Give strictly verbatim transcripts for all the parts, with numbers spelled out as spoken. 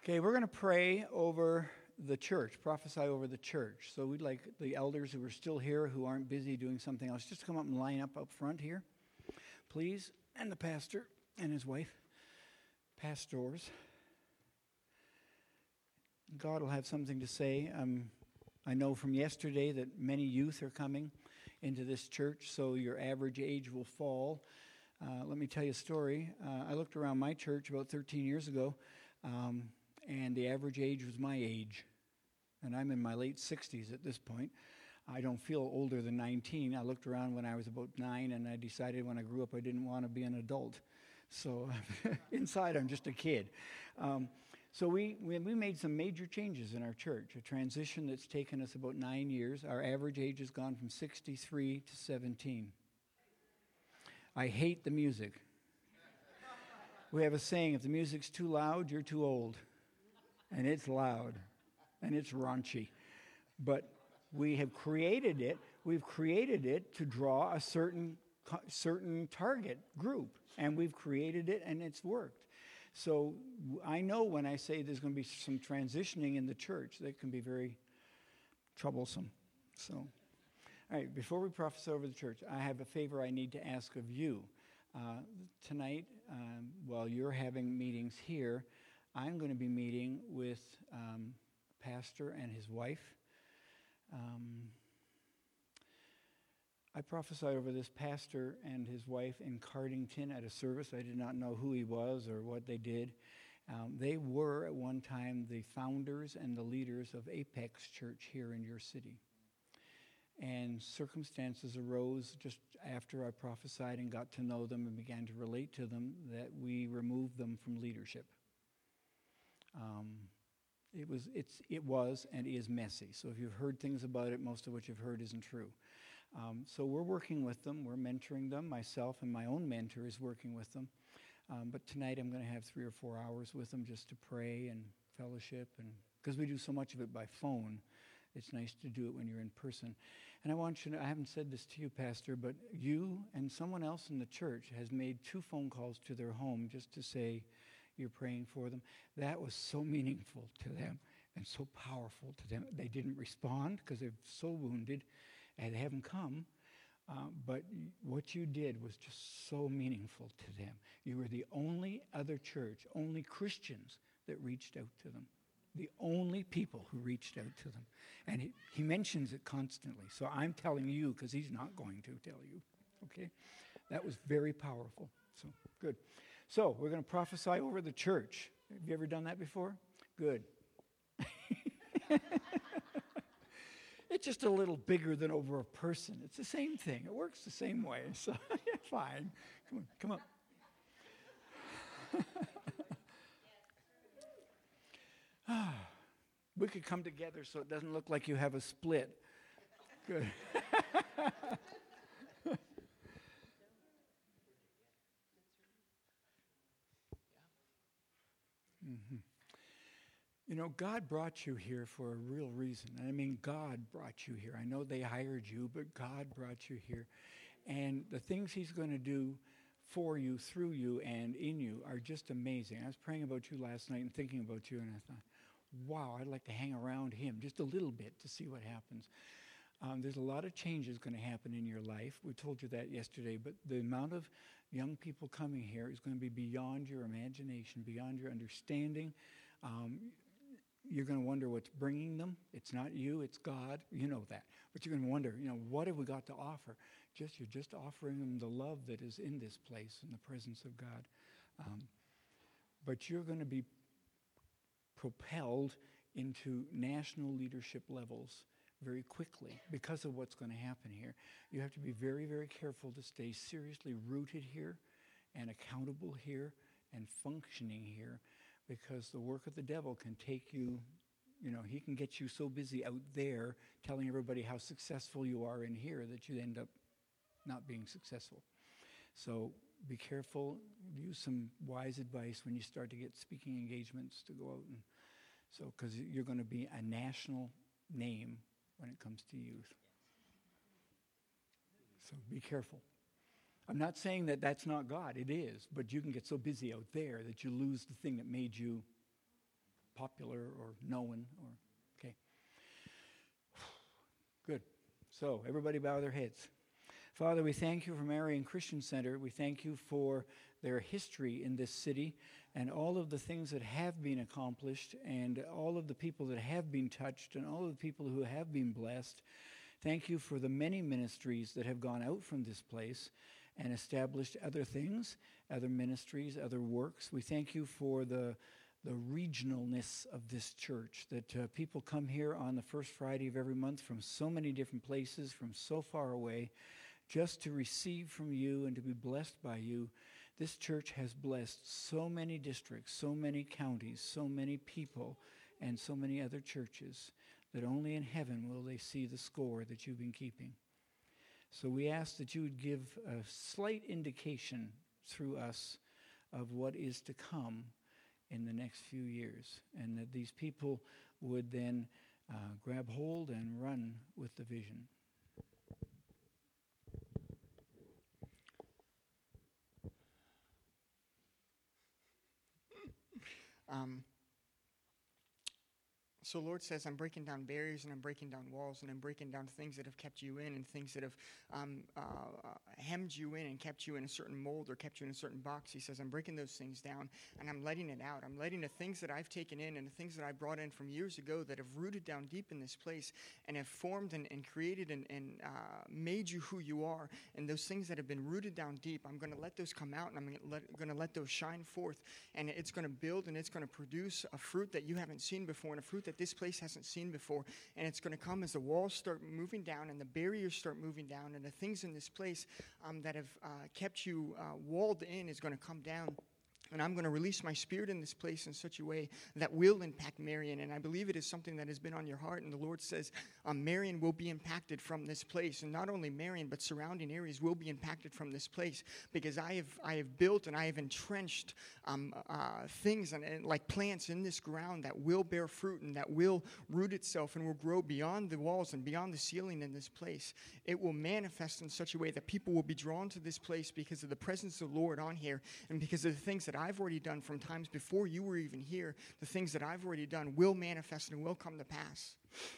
Okay, we're going to pray over the church, prophesy over the church. So we'd like the elders who are still here, who aren't busy doing something else, just to come up and line up up front here, please. And the pastor and his wife, pastors. God will have something to say. Um, I know from yesterday that many youth are coming into this church, so your average age will fall. Uh, let me tell you a story. Uh, I looked around my church about thirteen years ago, um, and the average age was my age. And I'm in my late sixties at this point. I don't feel older than nineteen. I looked around when I was about nine, and I decided when I grew up I didn't want to be an adult. So inside I'm just a kid. Um, so we, we we made some major changes in our church, a transition that's taken us about nine years. Our average age has gone from sixty-three to seventeen. I hate the music. We have a saying, if the music's too loud, you're too old. And it's loud. And it's raunchy. But we have created it. We've created it to draw a certain certain target group. And we've created it, and it's worked. So I know when I say there's going to be some transitioning in the church, that can be very troublesome. So, all right, before we prophesy over the church, I have a favor I need to ask of you. Uh, tonight, um, while you're having meetings here, I'm going to be meeting with um, pastor and his wife. Um, I prophesied over this pastor and his wife in Cardington at a service. I did not know who he was or what they did. Um, they were at one time the founders and the leaders of Apex Church here in your city. And circumstances arose just after I prophesied and got to know them and began to relate to them that we removed them from leadership. Um, it was, it's, it was and is messy. So if you've heard things about it, most of what you've heard isn't true. Um, so we're working with them. We're mentoring them. Myself and my own mentor is working with them. Um, but tonight I'm going to have three or four hours with them just to pray and fellowship. And because we do so much of it by phone, it's nice to do it when you're in person. And I want you to, I haven't said this to you, Pastor, but you and someone else in the church has made two phone calls to their home just to say you're praying for them. That was so meaningful to them and so powerful to them. They didn't respond because they're so wounded and they haven't come. Uh, but what you did was just so meaningful to them. You were the only other church, only Christians that reached out to them. The only people who reached out to them. And he, he mentions it constantly. So I'm telling you because he's not going to tell you. Okay? That was very powerful. So, good. So, we're going to prophesy over the church. Have you ever done that before? Good. It's just a little bigger than over a person. It's the same thing. It works the same way. So, yeah, fine. Come on, come on. We could come together so it doesn't look like you have a split. Good. Mm-hmm. You know, God brought you here for a real reason. I mean, God brought you here. I know they hired you, but God brought you here. And the things he's going to do for you, through you, and in you are just amazing. I was praying about you last night and thinking about you, and I thought, wow, I'd like to hang around him just a little bit to see what happens. Um, there's a lot of changes going to happen in your life. We told you that yesterday, but the amount of young people coming here is going to be beyond your imagination, beyond your understanding. Um, you're going to wonder what's bringing them. It's not you, it's God. You know that. But you're going to wonder, you know, what have we got to offer? Just You're just offering them the love that is in this place, in the presence of God. Um, but you're going to be propelled into national leadership levels very quickly because of what's going to happen here. You have to be very, very careful to stay seriously rooted here and accountable here and functioning here, because the work of the devil can take you, you know, he can get you so busy out there telling everybody how successful you are in here that you end up not being successful. So be careful. Use some wise advice when you start to get speaking engagements to go out and so, because you're going to be a national name when it comes to youth. So be careful. I'm not saying that that's not God. It is. But you can get so busy out there that you lose the thing that made you popular or known. Or okay. Good. So everybody bow their heads. Father, we thank you for Marian Christian Center. We thank you for their history in this city and all of the things that have been accomplished and all of the people that have been touched and all of the people who have been blessed. Thank you for the many ministries that have gone out from this place and established other things, other ministries, other works. We thank you for the the regionalness of this church, that uh, people come here on the first Friday of every month from so many different places, from so far away, just to receive from you and to be blessed by you. This church has blessed so many districts, so many counties, so many people, and so many other churches that only in heaven will they see the score that you've been keeping. So we ask that you would give a slight indication through us of what is to come in the next few years, and that these people would then uh, grab hold and run with the vision. Um, so Lord says, I'm breaking down barriers and I'm breaking down walls and I'm breaking down things that have kept you in and things that have um, uh, hemmed you in and kept you in a certain mold or kept you in a certain box. He says, I'm breaking those things down and I'm letting it out. I'm letting the things that I've taken in and the things that I brought in from years ago that have rooted down deep in this place and have formed and, and created and, and uh, made you who you are. And those things that have been rooted down deep, I'm going to let those come out and I'm going to let those shine forth. And it's going to build and it's going to produce a fruit that you haven't seen before and a fruit that this place hasn't seen before. And it's going to come as the walls start moving down and the barriers start moving down and the things in this place um, that have uh, kept you uh, walled in is going to come down. And I'm going to release my spirit in this place in such a way that will impact Marion. And I believe it is something that has been on your heart. And the Lord says um, Marion will be impacted from this place. And not only Marion, but surrounding areas will be impacted from this place. Because I have I have built and I have entrenched um, uh, things and, and like plants in this ground that will bear fruit and that will root itself and will grow beyond the walls and beyond the ceiling in this place. It will manifest in such a way that people will be drawn to this place because of the presence of the Lord on here and because of the things that I've already done from times before you were even here. The things that I've already done will manifest and will come to pass.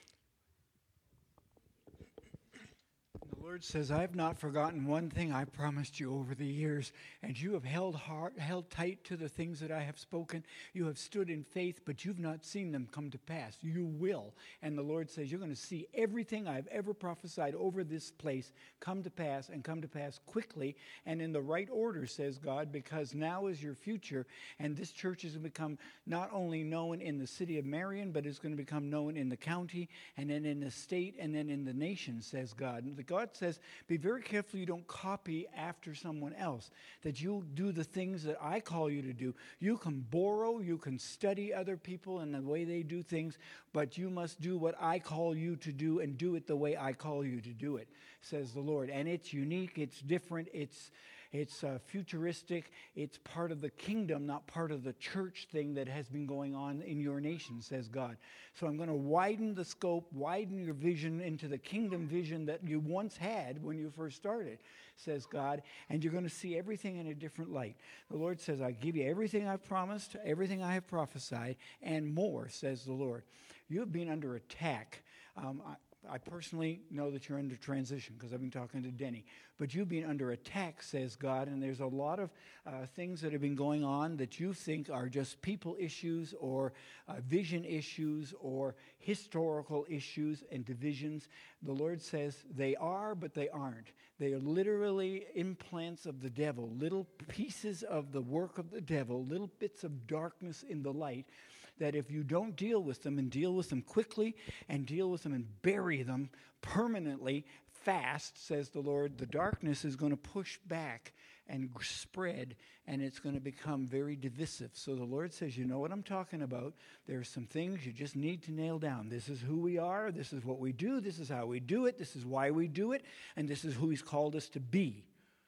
The Lord says, I have not forgotten one thing I promised you over the years, and you have held hard, held tight to the things that I have spoken. You have stood in faith, but you've not seen them come to pass. You will. And the Lord says, you're going to see everything I've ever prophesied over this place come to pass, and come to pass quickly and in the right order, says God, because now is your future, and this church is going to become not only known in the city of Marion, but it's going to become known in the county, and then in the state, and then in the nation, says God. And God says, be very careful you don't copy after someone else, that you do the things that I call you to do. You can borrow, you can study other people and the way they do things, but you must do what I call you to do and do it the way I call you to do it, says the Lord. And it's unique, it's different, it's It's uh, futuristic. It's part of the kingdom, not part of the church thing that has been going on in your nation, says God. So I'm going to widen the scope, widen your vision into the kingdom vision that you once had when you first started, says God. And you're going to see everything in a different light. The Lord says, I give you everything I've promised, everything I have prophesied, and more, says the Lord. You have been under attack. Um, I, I personally know that you're under transition because I've been talking to Denny. But you've been under attack, says God, and there's a lot of uh, things that have been going on that you think are just people issues or uh, vision issues or historical issues and divisions. The Lord says they are, but they aren't. They are literally implants of the devil, little pieces of the work of the devil, little bits of darkness in the light, that if you don't deal with them and deal with them quickly and deal with them and bury them permanently, fast, says the Lord, the darkness is going to push back and spread, and it's going to become very divisive. So the Lord says, you know what I'm talking about. There are some things you just need to nail down. This is who we are. This is what we do. This is how we do it. This is why we do it. And this is who He's called us to be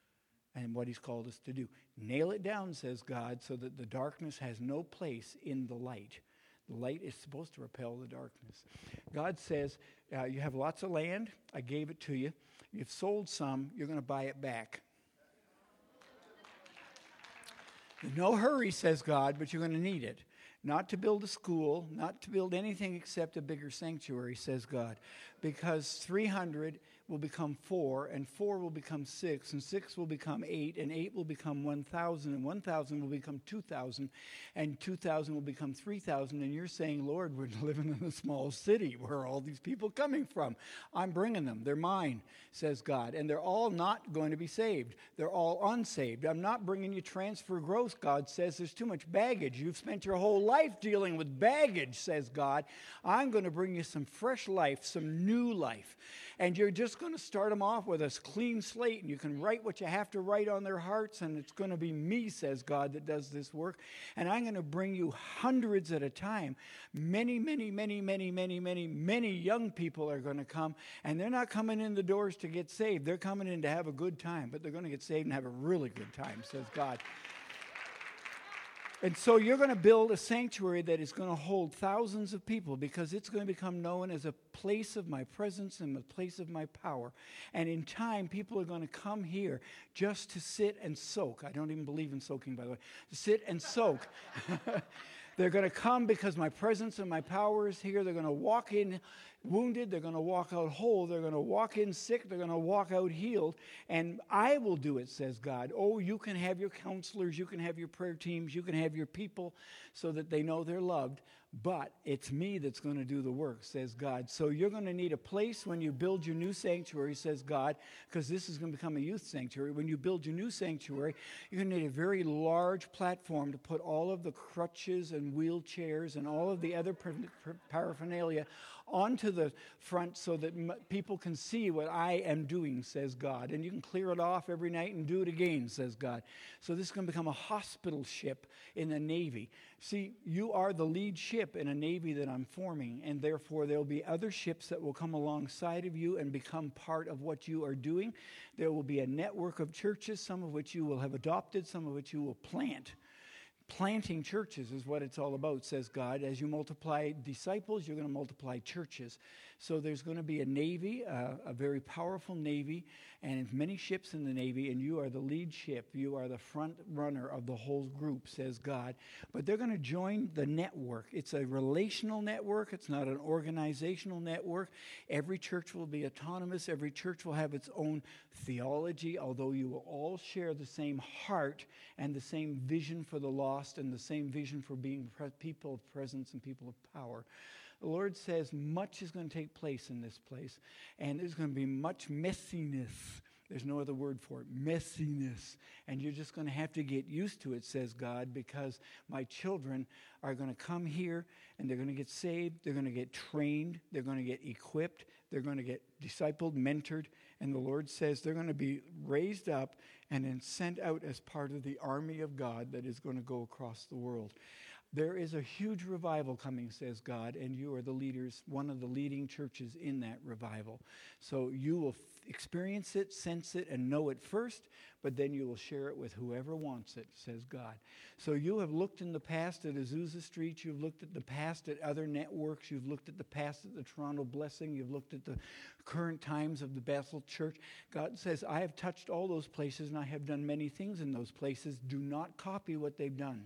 and what He's called us to do. Nail it down, says God, so that the darkness has no place in the light. The light is supposed to repel the darkness. God says, uh, you have lots of land. I gave it to you. You've sold some. You're going to buy it back. No hurry, says God, but you're going to need it. Not to build a school, not to build anything except a bigger sanctuary, says God. Because three hundred will become four, and four will become six, and six will become eight, and eight will become one thousand, and one thousand will become two thousand, and two thousand will become three thousand. And you're saying, Lord, we're living in a small city. Where are all these people coming from? I'm bringing them. They're mine, says God. And they're all not going to be saved. They're all unsaved. I'm not bringing you transfer growth, God says. There's too much baggage. You've spent your whole life dealing with baggage, says God. I'm going to bring you some fresh life, some new life. And you're just going to start them off with a clean slate, and you can write what you have to write on their hearts, and it's going to be me, says God, that does this work. And I'm going to bring you hundreds at a time. Many, many, many, many, many, many, many young people are going to come, and they're not coming in the doors to get saved. They're coming in to have a good time, but they're going to get saved and have a really good time, says God. And so you're going to build a sanctuary that is going to hold thousands of people, because it's going to become known as a place of my presence and a place of my power. And in time, people are going to come here just to sit and soak. I don't even believe in soaking, by the way. To sit and soak. They're going to come because my presence and my power is here. They're going to walk in wounded. They're going to walk out whole. They're going to walk in sick. They're going to walk out healed. And I will do it, says God. Oh, you can have your counselors. You can have your prayer teams. You can have your people so that they know they're loved. But it's me that's going to do the work, says God. So you're going to need a place when you build your new sanctuary, says God, because this is going to become a youth sanctuary. When you build your new sanctuary, you're going to need a very large platform to put all of the crutches and wheelchairs and all of the other paraphernalia onto the front so that m- people can see what I am doing, says God. And you can clear it off every night and do it again, says God. So this is going to become a hospital ship in the Navy. See, you are the lead ship in a Navy that I'm forming, and therefore there will be other ships that will come alongside of you and become part of what you are doing. There will be a network of churches, some of which you will have adopted, some of which you will plant. Planting churches is what it's all about, says God. As you multiply disciples, you're going to multiply churches. So there's going to be a navy, uh, a very powerful navy, and many ships in the navy, and you are the lead ship. You are the front runner of the whole group, says God. But they're going to join the network. It's a relational network. It's not an organizational network. Every church will be autonomous. Every church will have its own theology, although you will all share the same heart and the same vision for the lost and the same vision for being pre- people of presence and people of power. The Lord says much is going to take place in this place, and there's going to be much messiness. There's no other word for it, messiness. And you're just going to have to get used to it, says God, because my children are going to come here, and they're going to get saved, they're going to get trained, they're going to get equipped, they're going to get discipled, mentored, and the Lord says they're going to be raised up and then sent out as part of the army of God that is going to go across the world. There is a huge revival coming, says God, and you are the leaders, one of the leading churches in that revival. So you will f- experience it, sense it, and know it first, but then you will share it with whoever wants it, says God. So you have looked in the past at Azusa Street, you've looked at the past at other networks, you've looked at the past at the Toronto Blessing, you've looked at the current times of the Bethel Church. God says, I have touched all those places, and I have done many things in those places. Do not copy what they've done.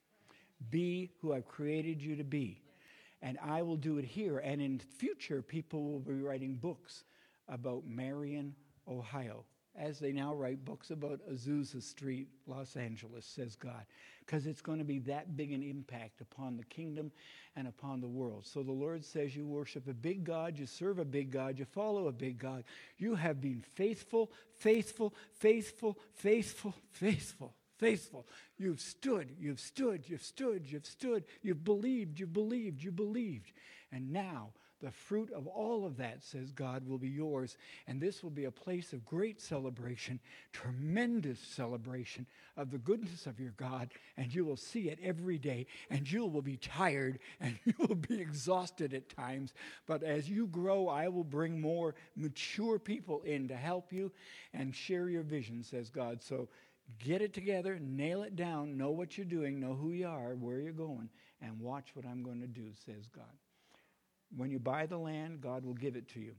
Be who I've created you to be. And I will do it here. And in future, people will be writing books about Marion, Ohio, as they now write books about Azusa Street, Los Angeles, says God. Because it's going to be that big an impact upon the kingdom and upon the world. So the Lord says you worship a big God, you serve a big God, you follow a big God. You have been faithful, faithful, faithful, faithful, faithful. Faithful. You've stood, you've stood, you've stood, you've stood, you've believed, you've believed, you believed. And now the fruit of all of that, says God, will be yours. And this will be a place of great celebration, tremendous celebration of the goodness of your God. And you will see it every day. And you will be tired and you will be exhausted at times. But as you grow, I will bring more mature people in to help you and share your vision, says God. So get it together, nail it down, know what you're doing, know who you are, where you're going, and watch what I'm going to do, says God. When you buy the land, God will give it to you.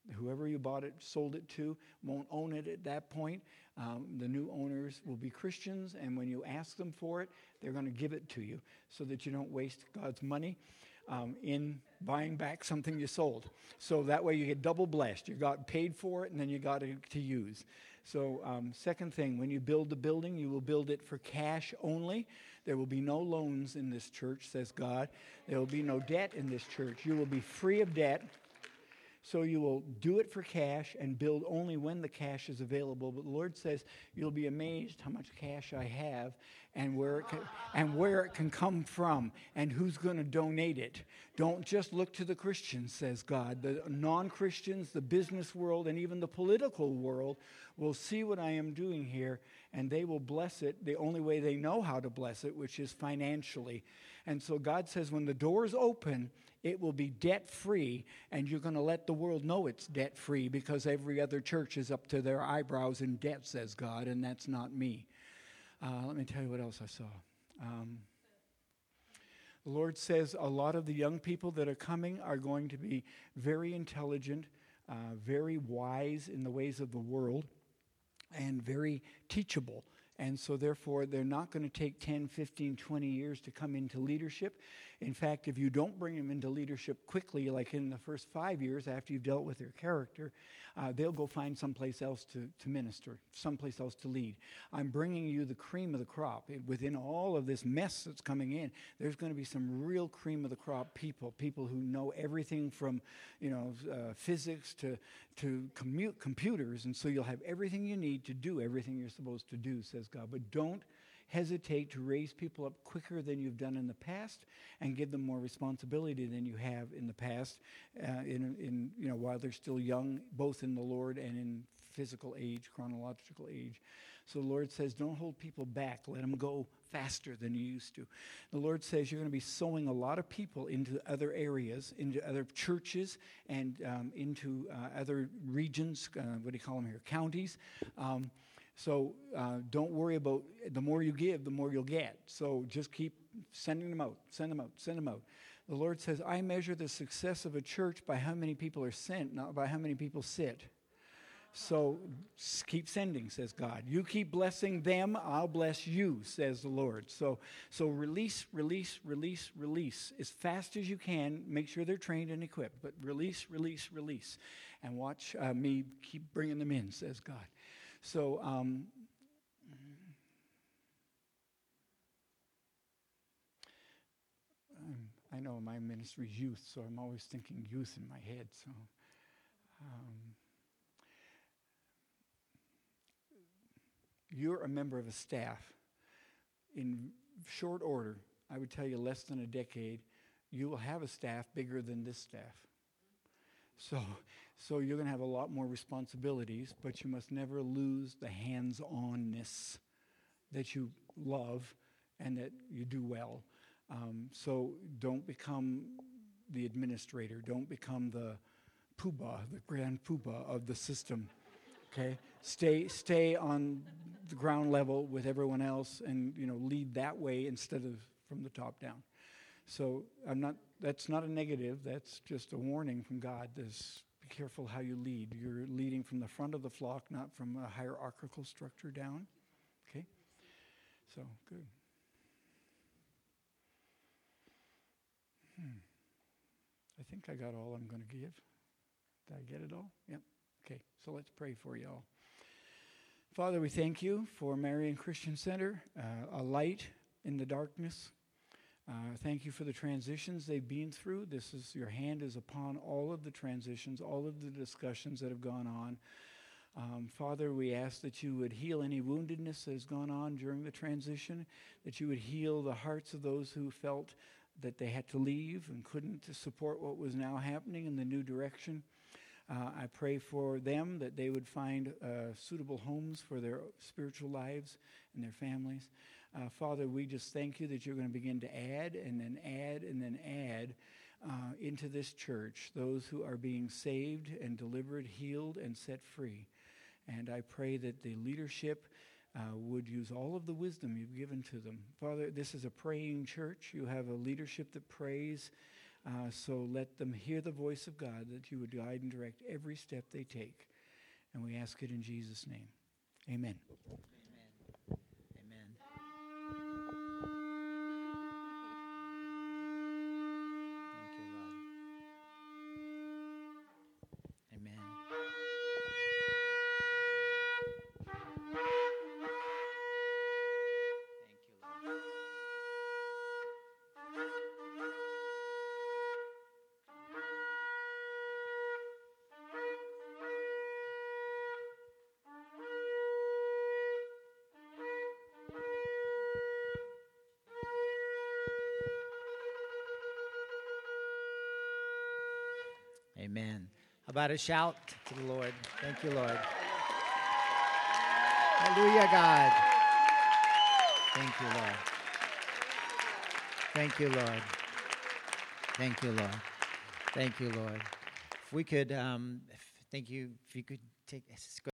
Whoever you bought it, sold it to, won't own it at that point. Um, the new owners will be Christians, and when you ask them for it, they're going to give it to you so that you don't waste God's money um, in buying back something you sold. So that way you get double blessed. You got paid for it, and then you got it to use. So um, second thing, when you build the building, you will build it for cash only. There will be no loans in this church, says God. There will be no debt in this church. You will be free of debt. So you will do it for cash and build only when the cash is available. But the Lord says, you'll be amazed how much cash I have and where it can, and where it can come from and who's going to donate it. Don't just look to the Christians, says God. The non-Christians, the business world, and even the political world will see what I am doing here, and they will bless it the only way they know how to bless it, which is financially. And so God says when the doors open, it will be debt-free, and you're going to let the world know it's debt-free because every other church is up to their eyebrows in debt, says God, and that's not me. Uh, let me tell you what else I saw. Um, the Lord says a lot of the young people that are coming are going to be very intelligent, uh, very wise in the ways of the world, and very teachable. And so, therefore, they're not going to take ten, fifteen, twenty years to come into leadership. In fact, if you don't bring them into leadership quickly, like in the first five years after you've dealt with their character, uh, they'll go find someplace else to, to minister, someplace else to lead. I'm bringing you the cream of the crop. Within all of this mess that's coming in, there's going to be some real cream of the crop people, people who know everything from, you know, uh, physics to, to commute, computers. And so you'll have everything you need to do everything you're supposed to do, says God. But don't hesitate to raise people up quicker than you've done in the past and give them more responsibility than you have in the past uh, in, in, you know, while they're still young, both in the Lord and in physical age, chronological age. So the Lord says, don't hold people back. Let them go faster than you used to. The Lord says you're going to be sowing a lot of people into other areas, into other churches, and um, into uh, other regions, uh, what do you call them here, counties. Um, So uh, don't worry about, the more you give, the more you'll get. So just keep sending them out, send them out, send them out. The Lord says, I measure the success of a church by how many people are sent, not by how many people sit. So keep sending, says God. You keep blessing them, I'll bless you, says the Lord. So, so release, release, release, release. As fast as you can, make sure they're trained and equipped. But release, release, release. And watch uh, me keep bringing them in, says God. So, um, I know my ministry is youth, so I'm always thinking youth in my head. So, um, you're a member of a staff. In short order, I would tell you less than a decade, you will have a staff bigger than this staff. So, so you're going to have a lot more responsibilities, but you must never lose the hands-onness that you love and that you do well. Um, so don't become the administrator. Don't become the poobah, the grand poobah of the system. Okay, stay stay on the ground level with everyone else, and you know lead that way instead of from the top down. So I'm not. That's not a negative. That's just a warning from God. This, be careful how you lead. You're leading from the front of the flock, not from a hierarchical structure down. Okay. So good. Hmm. I think I got all I'm going to give. Did I get it all? Yep. Okay, so let's pray for you all. Father, we thank you for Marian Christian Center, uh, a light in the darkness. Uh, thank you for the transitions they've been through. This is, your hand is upon all of the transitions, all of the discussions that have gone on. Um, Father, we ask that you would heal any woundedness that has gone on during the transition, that you would heal the hearts of those who felt that they had to leave and couldn't support what was now happening in the new direction. Uh, I pray for them that they would find uh, suitable homes for their spiritual lives and their families. Uh, Father, we just thank you that you're going to begin to add and then add and then add uh, into this church those who are being saved and delivered, healed, and set free. And I pray that the leadership uh, would use all of the wisdom you've given to them. Father, this is a praying church. You have a leadership that prays. Uh, so let them hear the voice of God, that you would guide and direct every step they take. And we ask it in Jesus' name. Amen. Amen. Amen. Thank you, Lord. Amen. Thank you, Lord. Amen. How about a shout to the Lord? Thank you, Lord. Hallelujah, God. Thank you, Lord. Thank you, Lord. Thank you, Lord. Thank you, Lord. If we could, um, if, thank you. If you could take.